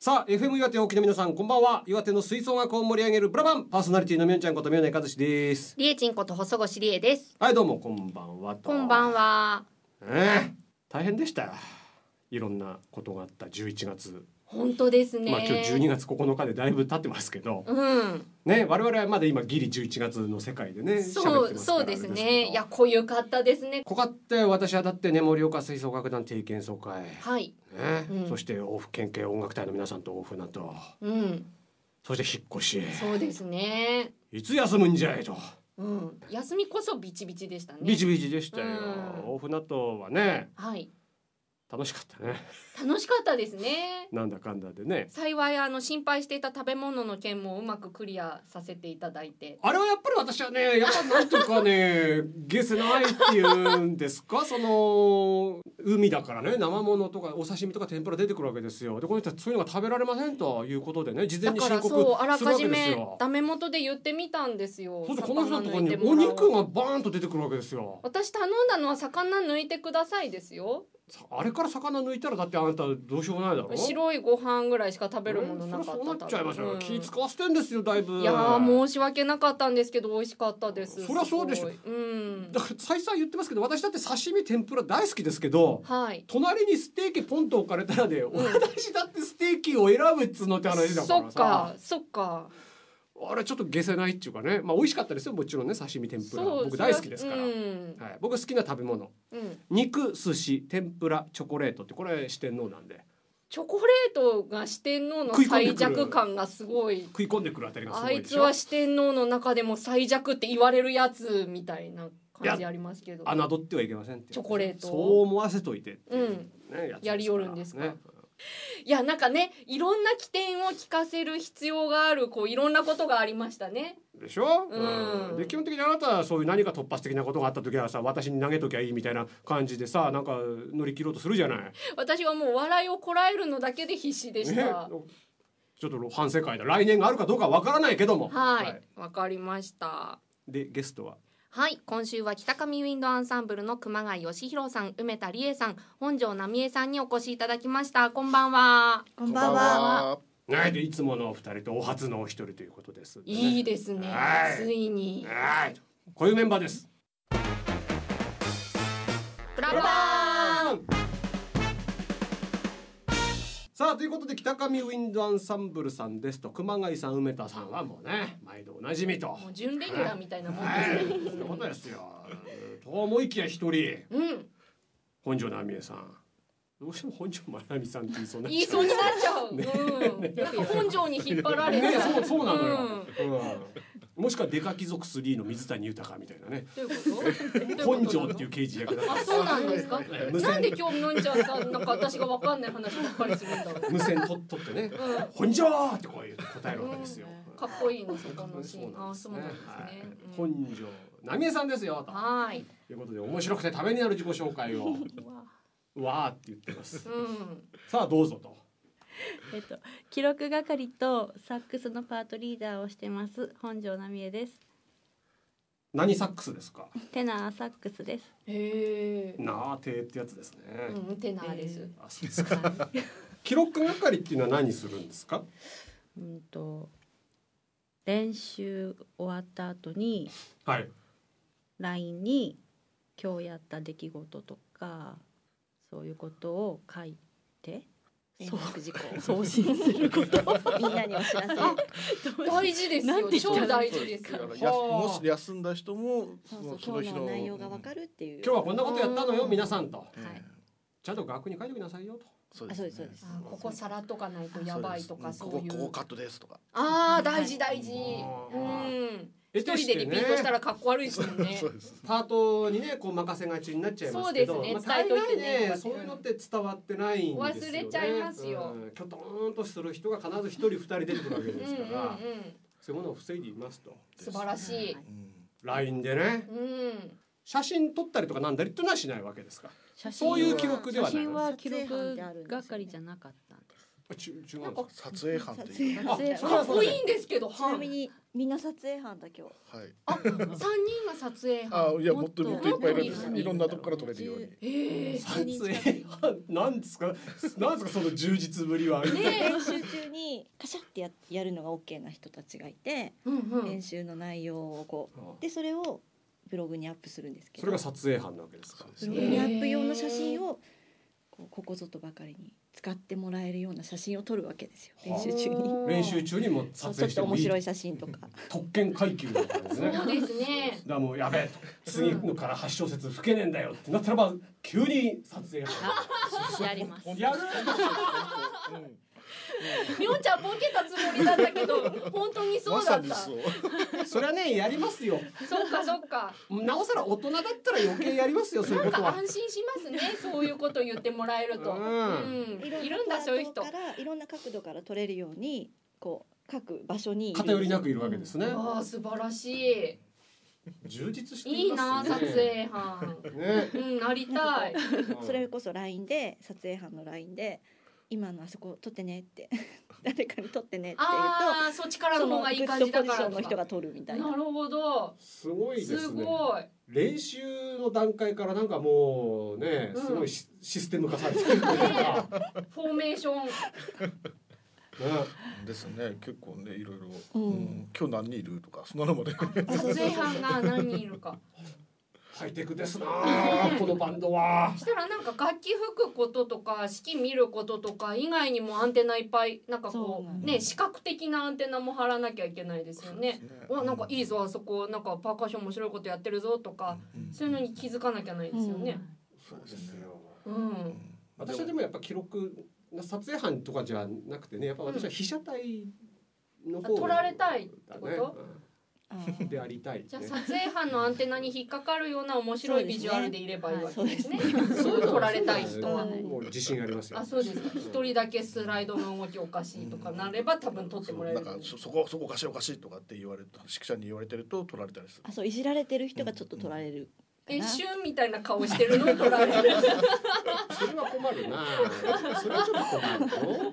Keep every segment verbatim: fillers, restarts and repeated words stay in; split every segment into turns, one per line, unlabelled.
さあ エフエム 岩手をお聞きの皆さんこんばんは。岩手の吹奏楽を盛り上げるブラバンパーソナリティのみおんちゃんことみおねかずしです。
りえちんこと細越りえです。
はいどうもこんばんはと。
こんばんは。
えー、大変でしたよ。いろんなことがあったじゅういちがつ。
本当ですね。
まあ今日じゅうにがつここのかでだいぶ経ってますけど、
うん
ね、我々はまだ今ギリじゅういちがつの世界でね
そう
喋ってますから
そうですね。いや濃ゆかったですね。
濃かったよ。私はだってね盛岡吹奏楽団定期演奏会、
はい
ね
うん、
そして大府県警音楽隊の皆さんと大船と、
うん、
そして引っ越し、
そうですね。
いつ休むんじゃいと、
うん、休みこそビチビチでしたね。
ビチビチでしたよ、
うん、
大船とはね
はい
楽しかったね。
楽しかったですね。
なんだかんだでね。
幸いあの心配していた食べ物の件もうまくクリアさせていただいて、
あれはやっぱり私はねやっぱなんというかねゲスないっていうんですかその海だからね生物とかお刺身とか天ぷら出てくるわけですよ。でこの人はそういうのが食べられませんということでね事前に申告するわけですよ。
だからそうあらかじめダメ元で言ってみたんですよ。
そうするとこの人のところにお肉がバーンと出てくるわけですよ。
私頼んだのは魚抜いてくださいですよ。
あれから魚抜いたらだってあなたどうしようもないだろう。
白いご飯ぐらいしか食べるものなかった、
えー、それそうなっちゃいますよ、うん、気使わせてんですよだいぶ。
いや申し訳なかったんですけど美味しかったです。
そりゃそうでしょ、うん、だから再三言ってますけど私だって刺身天ぷら大好きですけど、はい、隣にステーキポンと置かれたらで、うん、私だってステーキを選ぶっつのって話だからさ。そっか
そっか
あれちょっと下せないっていうかね、まあ美味しかったですよもちろんね刺身天ぷら僕大好きですから、うんはい、僕好きな食べ物、うん、肉寿司天ぷらチョコレートってこれ四天王なんで。
チョコレートが四天王の最弱感がすごい
食い込んでくるあたりがすごいでしょ。
あいつは四天王の中でも最弱って言われるやつみたいな感じありますけど、
侮ってはいけませんって
チョコレート
そう思わせといてっていう、
うんね、や, やりよるんですか、
ね
いやなんかねいろんな起点を聞かせる必要があるこういろんなことがありましたね。
でしょ、うん、で基本的にあなたはそういう何か突発的なことがあった時はさ私に投げときゃいいみたいな感じでさなんか乗り切ろうとするじゃない。
私はもう笑いをこらえるのだけで必死でした、ね、
ちょっと反省会だ来年があるかどうかわからないけども
はいわ、はい、かりました。
でゲストは
はい今週は北上ウィンドアンサンブルの熊谷義弘さん梅田理恵さん本庄奈美恵さんにお越しいただきました。こんばんは。
こんばんは。
ね、でいつものお二人とお初のお一人ということです、ね、
いいですねついに
はいこういうメンバーです。
ブラバーン
さあということで北上ウィンドアンサンブルさんですと熊谷さん梅田さんはもうね毎度おなじみとも
う準レギュラーみたいなもんです
ね、はい、そういうことですよと思いきや一人、うん、本庄奈美恵さんどうしても本庄まなみさんって言いそうになっちゃう。言いそうになっちゃう。ねうん、なんか本庄に引っ張られちゃう。ね、そうそうなのよ。うんうん、もしくはデカ貴族スリーの水谷豊みたいなね。どういうこと？本庄っていう刑事役だった。
あ、そうなんですか。なんで今日のんちゃんさんなんか私がわかんない話ばっかりするんだろう。
無線と取ってね、うん、本庄ってこういう答えるわけですよ。
うん、かっこいいのそこのシーン。あ、そうなんですね。はい
うん、本庄奈美恵さんですよと。はい。ということで面白くてためになる自己紹介を。わーって言ってます、うん、さあどうぞと、
えっと、記録係とサックスのパートリーダーをしてます本庄奈美恵です。
何サックスですか？
テナーサックスです。
へーなーてーってやつですね、
うん、テナーです、
あそうですか記録係っていうのは何するんですか？
うんと練習終わった後に、はい、ライン に今日やった出来事とかそういうことを書いて
連絡事項
送信すること
みんなにお知らせ
大事ですよ。超大事ですよ。
もし休んだ人も
そうそう今日の内容が分かるっていう、
今日はこんなことやったのよ皆さんと、はい、ちゃんと学に書いてくださいよと。
そうですそうです。
ここさらっとかないとやばいとかそういう。
ここカットですとか。
ああ大事大事。うん。一人でリピートしたらかっこ悪いですもんね。
パートにねこう任せがちになっちゃいますけど、そうですね。伝えといてね。そういうのって伝わってないんですよね。
忘れちゃいますよ。
きょとんとする人が必ず一人二人出てくるわけですから、そういうものを防いでいますと。
素晴らしい。
ライン でね、写真撮ったりとかなんだりっていうのはしないわけですか？そういう記録ではない。
写真は記録係じゃなかったんです。
ち違う
撮影班っていう
かっこいいんですけど、
ちなみにみんな撮影班だ今日。
はい。
あ、三人が撮影班。
あ、いやもっともっといっぱいいるんです。いろんなとこから撮れるように。
ええ、撮影班なんですか？なんですかその充実ぶりは。
練習中にカシャってややるのが OK な人たちがいて、
うんうん、
練習の内容をこうでそれをブログにアップするんですけど、
それが撮影班なわけですか。
ブログにアップ用の写真をこうここぞとばかりに使ってもらえるような写真を撮るわけですよ、練習中に。
練習中にも撮影してもいい、
ちょっと面白い写真とか
特権階級だったんですね。
そうですね。
だからもうやべえと、次のからはち小節吹けねえんだよってなったらば急に撮影班
やります
やる。
みょんちゃんボケたつもりだったけど本当にそうだった。
まさにそう
それはねやりますよ。
そっかそっか。
なおさら大人だったら余計やりますよ、そういうことは。
なんか安心しますね、そういうこと言ってもらえると。
うん
うん、いるんだそういう人。
からいろんな角度から撮れるようにこう各場所に
偏りなくいるわけですね。
ああ素晴らしい。
充実して
いい
いますね。
な撮影班。
ね。
うんなりたい。
それこそ ライン で撮影班の ライン で今のあそこ撮ってねって誰かに撮ってねって言う
ああそっちから
と
の方がいい感じだからとか。
そのグッドポジションの人が撮るみたいな。
なるほど。
すごいですね。
すごい。
練習の段階からなんかもうね、
うん
すごいシシステム化されてるというか、ね、
フォーメーション。
ですね。結構ねいろいろ、
うん
うん今日何人いるとかそんなのもね。
撮影班が何人いるか。
ハイテクですなあこのバンドは。
したらなんか楽器吹くこととか指揮見ることとか以外にもアンテナいっぱいなんかこうね視覚的なアンテナも張らなきゃいけないですよね。わなんかいいぞあそこなんかパーカッション面白いことやってるぞとかそういうのに気づかなきゃないですよね。
そうですよ。
うん。
私はでもやっぱ記録撮影班とかじゃなくてね、やっぱ私は被写体の方
撮られたいってこと？
でありたい、ね、
じゃあ撮影班のアンテナに引っかかるような面白いビジュアルでいればいいわけですね。そう撮られたい人は。
もう自信ありますよ。
あ、そうですか。一人だけスライドの動きおかしいとかなれば多分撮ってもらえる。
なんかそそこそこおかしいおかしいとかって言われると指揮者に言われてると取られたりする。
あ、そういじられてる人がちょっと取られる。
え、シュンみたいな顔してるの撮られる。
それは困るな。それはちょっと困るよ。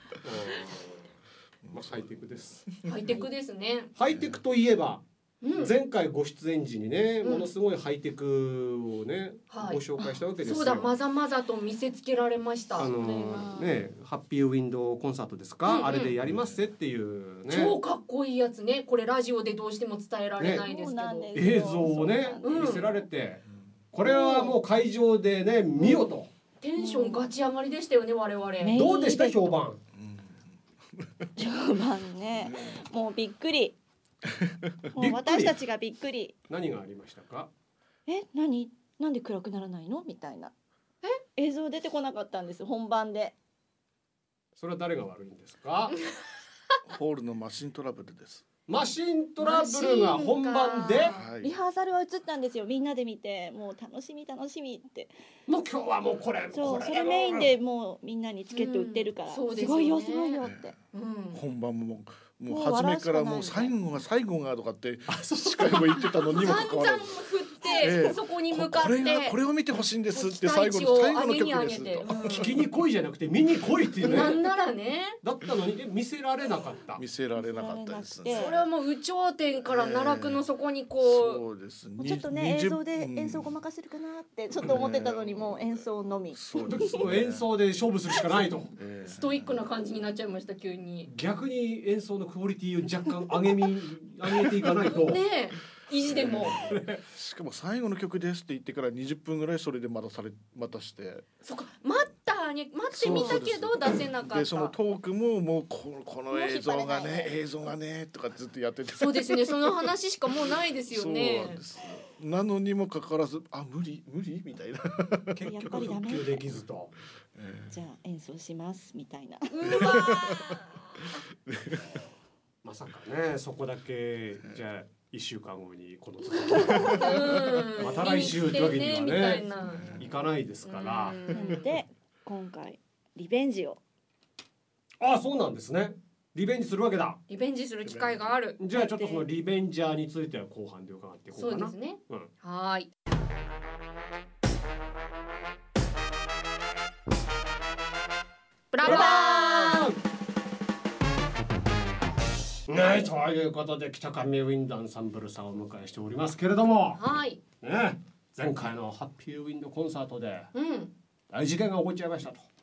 まあハイテクです。
ハイテクですね。
ハイテクといえば。
うん、
前回ご出演時にね、
うん、
ものすごいハイテクをね、はい、ご紹介したわけですよ。
そうだ、まざまざと見せつけられました。
あのー、ね、ハッピーウィンドウコンサートですか、うんうん、あれでやりますぜっていうね。
超かっこいいやつね。これラジオでどうしても伝えられないですけど、ね、
映像をね、見せられて、これはもう会場でね、見よと。
テンションガチ上がりでしたよね、我々。
どうでした評判？
評判ね、もうびっくり。もう私たちがびっくり。
何がありましたか？
え、何、なんで暗くならないのみたいな。え、映像出てこなかったんです本番で。
それは誰が悪いんですか？
ホールのマシントラブルです。
マシントラブルが本番で、
リハーサルは映ったんですよ。みんなで見て、もう楽しみ楽しみって。
もう今日はもうこれ、
そう、それメインでもうみんみんなにチケット売ってるから、うん、すごいよすごいよって。
うん、本番ももう初めからもう最後が最後がとかって司会も言ってたのにもかかわらず。
ええ、そこに向かって
これがこれを見てほしいんですって最後の最後の曲ですと、
聞きに来いじゃなくて見に来いっていうね。
なんならね。
だったのに見せられなかった。
見せられなかったですね。
それはもう有頂天から奈落の底にこう。
そうですね。
ちょっとね映像で演奏ごまかせるかなってちょっと思ってたのにもう演奏のみ。
そうです。演奏で勝負するしかないと。
ストイックな感じになっちゃいました急に。
逆に演奏のクオリティを若干上げみ上げていかないと。
ね。意地でも
しかも最後の曲ですって言ってからにじゅっぷんぐらいそれで待たされ待たして、
そっか待ったね待ってみたけど出せなかった。
でそのトークももうこのこの映像がね映像がねとかずっとやってて、
そうですねその話しかもうないですよね。
そうなんです。なのにもかかわらずあ無理無理みたいな
結局復旧できずと、
えー、じゃあ演奏しますみたいな。
うわ
まさかねそこだけじゃあ一週間後にこの続きまた来週ってわけにはねいかないですから。
なので今回リベンジを。
ああそうなんですね。リベンジするわけだ。
リベンジする機会がある。
じゃあちょっとそのリベンジャーについては後半で伺っていこうかな。
そうですね。
うん、
はい。ブラブラー
ね、ということで北上ウィンドアンサンブルさんをお迎えしておりますけれども、
はい、
ね、前回のハッピーウィンドコンサートで
うん、
大事件が起こっちゃいましたと。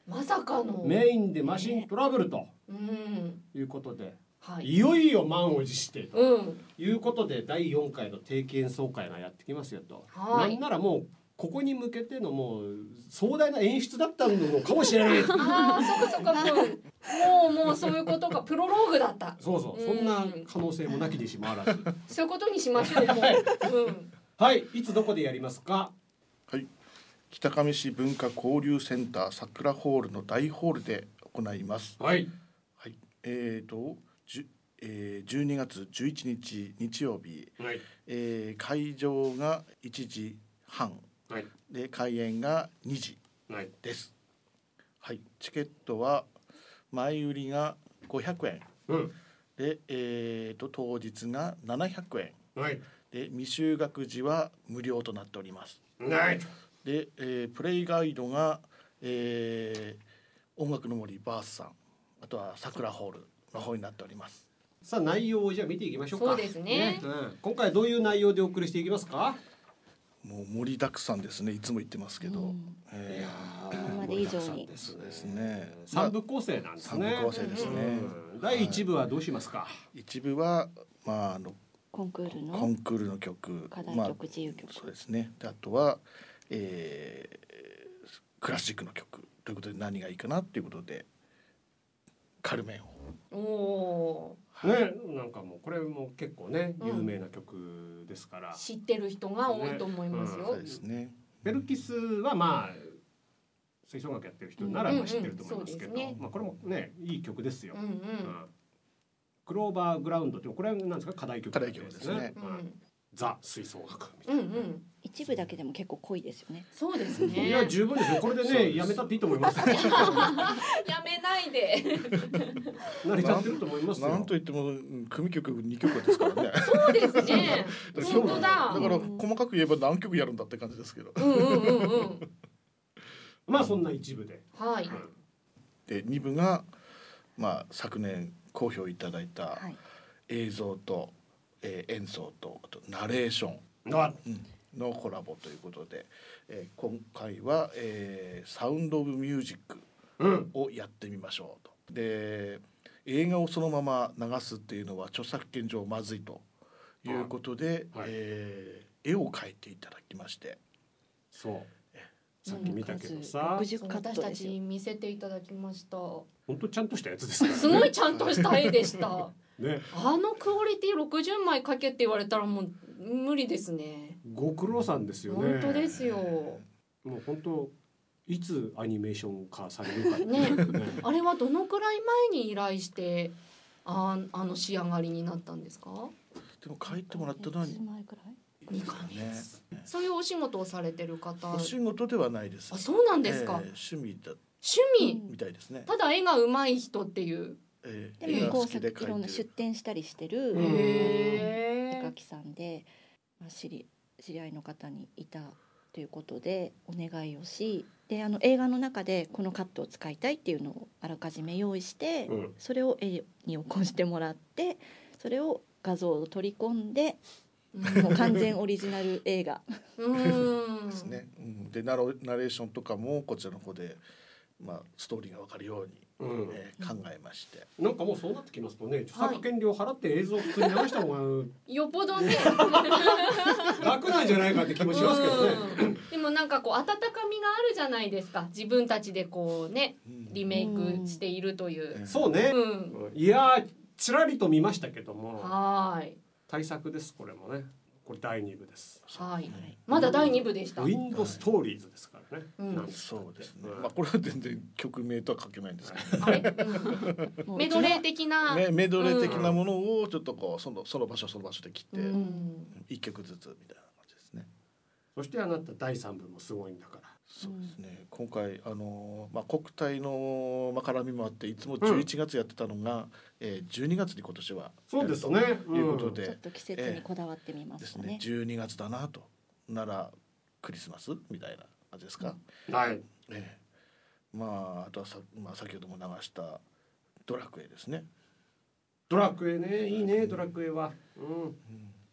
まさかの
メインでマシントラブルということで、
はい、
いよいよ満を持してと
うん
いうことでだいよんかいの定期演奏会がやってきますよと、
はい、
なんならもうここに向けてのもう壮大な演出だったのかもしれない。
ああ、そうかそうか、もうもうそういうことがプロローグだった。
そうそう、そんな可能性もなきにしもあらず。
そういうことにしましょう。もう、うん、
はい、いつどこでやりますか。
はい、北上市文化交流センター桜ホールの大ホールで行います。
はい。
はい、えーと、じゅえー、じゅうにがつじゅういちにち日曜日、
はい、
えー、会場がいちじはん。はい、で開演がにじです。はい、はい、チケットは前売りがごひゃくえん、うん、で、えー、と当日がななひゃくえん、はい、で未就学児は無料となっております。はい、で、えー、プレイガイドが、えー、音楽の森バースさん、あとは桜ホールの方になっております。
さあ内容をじゃあ見ていきましょうか。
そうですね、
ね、うん、今回どういう内容でお送りしていきますか。
もう盛りだくさんですね、いつも言ってますけど、うん、
えー、今まで以上に
ですね。
三部構成なんですね。
三部構成ですね。
うん、だいいち部はどうしますか。
一部はまああの
コンクールの
コンクールの曲、
課題曲、まあ、自由曲、
そうですね。であとは、えー、クラシックの曲ということで何がいいかなっていうことでカルメンを。
お
ー、ね、なんかもうこれも結構ね有名な曲ですから、うん、
知ってる人が多いと思いますよ。
ね、うん、そうですね。
ベルキスはまあ吹奏楽やってる人ならまあ知ってると思いますけど、うんうんうん、ね、まあこれもねいい曲ですよ。うんうんうん、クローバーグラウンドってこれはなんですか、課題曲ですね。課題曲ですね。うん、ザ吹奏楽みたいな、ね、うんうん、
一部だけでも結構濃いですよね。
そうですね。
いや十分ですよ。これでねやめたっていいと思います。
やめないで。
慣れちゃってると思いますよ。
なんといっても組曲にきょくですからね。
そうですね。本当だ。だ
から細かく言えば何曲やるんだって感じですけど。
うんうんうんうん。
まあそんな一部で。
はい。
で二部がまあ昨年好評いただいた映像と、えー、演奏とあとナレーション、うん、のコラボということで、えー、今回は、えー、サウンドオブミュージックをやってみましょうと。うん、で映画をそのまま流すっていうのは著作権上まずいということで、はい、えー、絵を描いていただきまして、
そうさっき見たけどさ、
私たち見せていただきました。
本当ちゃんとしたやつですからね。
すごいちゃんとした絵でした。
ね、
あのクオリティろくじゅうまい描けって言われたらもう無理ですね。
ご苦労さんですよね。
本当ですよ。
もう本当いつアニメーション化されるかって
ね。あれはどのくらい前に依頼してああの仕上がりになったんですか。
でも書いてもらったのはに
かげつ、ね、そういうお仕事をされてる方。
お仕事ではないです。
あ、そうなんですか。
えー、趣味だ
趣味
みたいですね。
ただ絵が上手い人っていう。
え
ー、でもこういろんな出展したりしてる絵描きさんで、まあ、知り知り合いの方にいたということでお願いをし、であの映画の中でこのカットを使いたいっていうのをあらかじめ用意して、うん、それを絵に起こしてもらって、それを画像を取り込んで、もう完全オリジナル映画
ですね。うん、でナロナレーションとかもこちらの方で、まあ、ストーリーが分かるように、うん、えー、考えまして、
なんかもうそうなってきますとね、著作権料払って映像を普通に流した方が、はい、
よっぽどね
楽なんじゃないかって気もしますけどね。
でもなんかこう温かみがあるじゃないですか、自分たちでこうねリメイクしているという、
うん、そうね、うん、いやちらりと見ましたけども、
はい、
対策です。これもね、これだいに部です。
はい、まだだいに部でした。
ウィンドストーリーズですからね。
うん、
なんそうですね。まあこれは全然曲名とは書けないんですけど、
あれ、うん、メドレー的な、
ね、メドレー的なものをちょっとこうそのその場所その場所で切って一、うん、曲ずつみたいな感じですね。
そしてあなただいさん部もすごいんだから。
そうですね。今回あのまあ国体のまあ絡みもあっていつもじゅういちがつやってたのが、うん、えー、じゅうにがつに今年は
そうですね。
ということで、
ちょっと季節にこだわってみましたね。
えー、ですね。じゅうにがつだなと、ならクリスマスみたいな感じですか。
うん、はい。
えー、まああとはさ、まあ先ほども流したドラクエですね。
ドラクエね、いいね、ドラクエは。うん。
うん、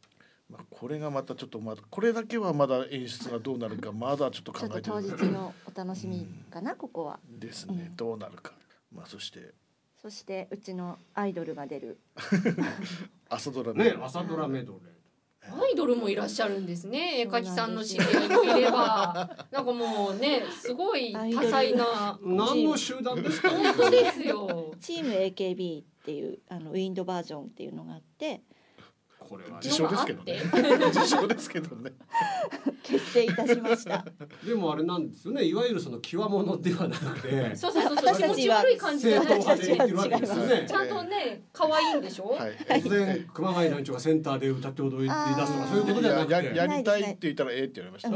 まあ、これがまたちょっとまだこれだけはまだ演出がどうなるかまだちょっと考えてる。
ちょっと当日のお楽しみかな、うん、ここは。
ですね、うん、どうなるか。まあそして
そしてうちのアイドルが出る
朝ドラメドレー、
ね、朝ドラメドレー。
アイドルもいらっしゃるんですね。絵描きさんの知り合いもいれば、なんかもうね、すごい多彩な。
何の集団ですか。
本当ですよ。
チーム エーケービー っていうあのウィンドバージョンっていうのがあって。
これは自称ですけどね。自称ですけどね。
結成いたしました。
でもあれなんですよね。いわゆるその極物ではなくて、
そうそうそう、
私たちは
悪い感じで、
正統派で言ってるわけですよね。
ちゃんとね、可愛いんでしょ。
はい、
突然熊谷団長がセンターで歌って踊り出すとかそういうことではなくて、
や, やりたいって言ったらええって言われました。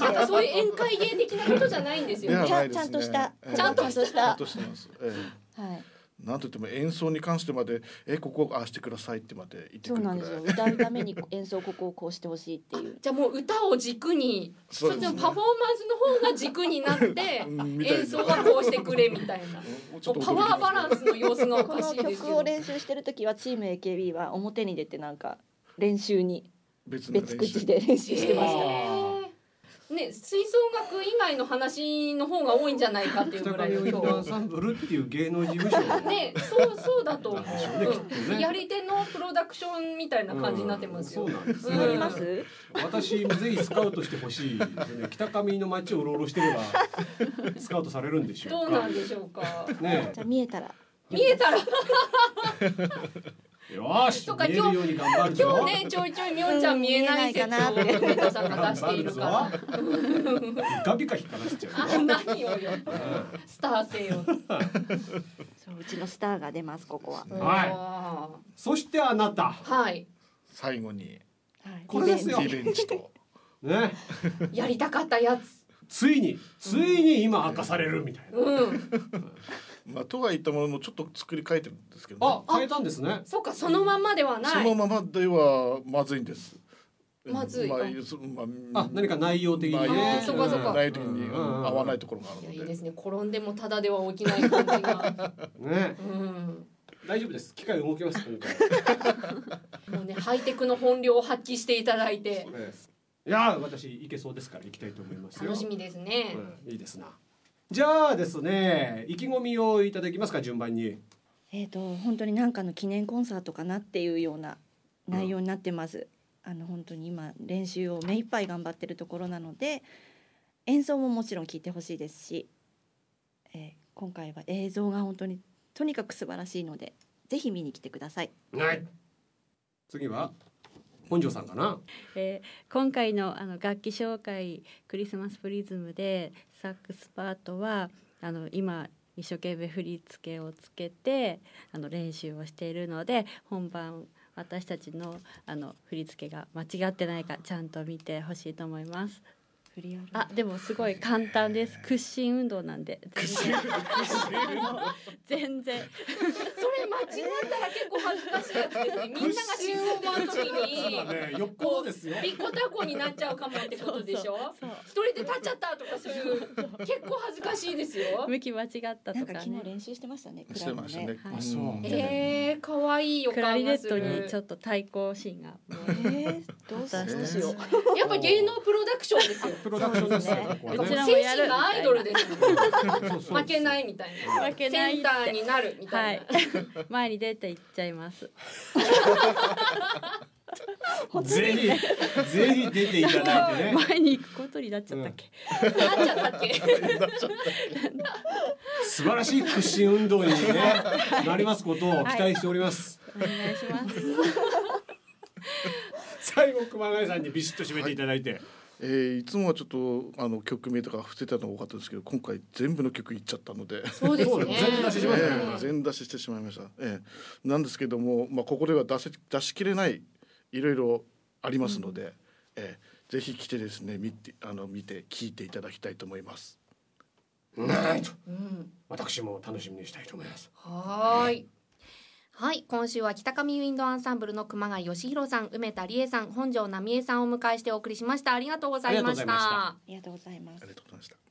なんかそういう宴会芸的なことじゃないんですよね。
ちゃんちゃんとした、
ちゃんとした。
ちゃんとしてます。え
え、はい。
なんといっても演奏に関してまでえここああしてくださいってまで言ってくるくらい。
そうなんですよ。歌うために演奏ここをこうしてほしいっていう。
じゃあもう歌を軸に、そっちのパフォーマンスの方が軸になって演奏はこうしてくれみたいな。パワーバランスの様子がおかしいですけど。
この曲を練習してる時はチーム エーケービー は表に出てなんか練習に別口で練習してました。
ね、吹奏楽以外の話の方が多いんじゃないかっていうぐらいの
今日アンサンブルっていう芸能事務所
ね、そうそうだと思う、うん、やり手のプロダクションみたいな感じになってますよ。
うん、そうなんですね、
うん、ます？
私ぜひスカウトしてほしいですね。北上の街をうろうろしてればスカウトされるんでしょうか。
どうなんでしょうか
ね。
じゃあ見えたら
見えたら
よし、見えるように頑張るぞ。
今日ねちょいちょいみおんちゃん見えない説をメタさんが出しているから
ピカピカ光らせちゃう。
あ、何をよスター性を。
そう、うちのスターが出ます、ここは。
はい。そしてあなた。
はい。
最後に、
はい、
これですよ。
リベンジと
ね。
やりたかったやつ。
ついについに今明かされるみたいな。
うん。
まあ、とは言ったもののちょっと作り変えてるんですけど、
ね、あ、変えたんですね。
そうか、そのままではない。
そのままではまずいんです。
まずい。
まあ、
まあ、何か内容的にね、
そうかそうか。
内容的に合わないところがあるので。
いや、いいですね。転んでもただでは起きない感じが。
ね。
うん。
大丈夫です。機械動きます。
もうね、ハイテクの本領を発揮していただいて。
いや、私行けそうですから行きたいと思いますよ。
楽しみですね。
うん、いいですな。じゃあですね、意気込みをいただきますか、順番に。
えっと本当に何かの記念コンサートかなっていうような内容になってます。うん、あの本当に今練習を目いっぱい頑張ってるところなので、演奏ももちろん聴いてほしいですし、えー、今回は映像が本当にとにかく素晴らしいので、ぜひ見に来てください。
はい。次は本庄さんかな。
えー、今回のあの楽器紹介クリスマスプリズムでサックスパートはあの今一生懸命振り付けをつけてあの練習をしているので、本番私たちのあの振り付けが間違ってないかちゃんと見てほしいと思います。あ、でもすごい簡単です。屈伸運動なんで全然全然
それ間違ったら結構恥ずかしいやつですね。みんなが心臓回る時に
よっぽどですよ。
ピッコタコになっちゃうかもってことでしょ。一人で立っちゃったとかそういう結構恥ずかしいですよ。
向き間違ったとかね。
なんか昨日練習してましたね。
してましたね。
あ、そう。
ええ、可愛い予
クラリネ
感がする。
ットにちょっと対抗シーンが。
えー、どうしよう。
やっぱ芸能プロダクションですよ。
プロダクションですね。
うちらもやる
精神がアイドルです。負けないみたいな。
負けないって
センターになるみたいな。
はい、前に出ていっちゃいます。
ぜひぜひ出ていただいてね。
前に行くことになっちゃったっけ。
うん、なっちゃったっけ。
素晴らしい屈伸運動に、ね、なりますことを期待しております。
はい、お願いします。
最後熊谷さんにビシッと締めていただいて。はい、
えー、いつもはちょっとあの曲名とか伏せたのが多かったんですけど、今回全部の曲いっちゃったので、
そうですね。
全出ししましたね。
えー、全出ししてしまいました。えー、なんですけども、まあここでは出せ出しきれないいろいろありますので、うん、えー、ぜひ来てですね見てあの見て聞いていただきたいと思います。
はい、
うん、
私も楽しみにしたいと思います。
はい。はい、今週は北上ウィンドアンサンブルの熊谷義弘さん、梅田理恵さん、本庄奈美恵さんをお迎えしてお送りしました。ありがとうございました。
ありがとうございます。
ありがとうございました。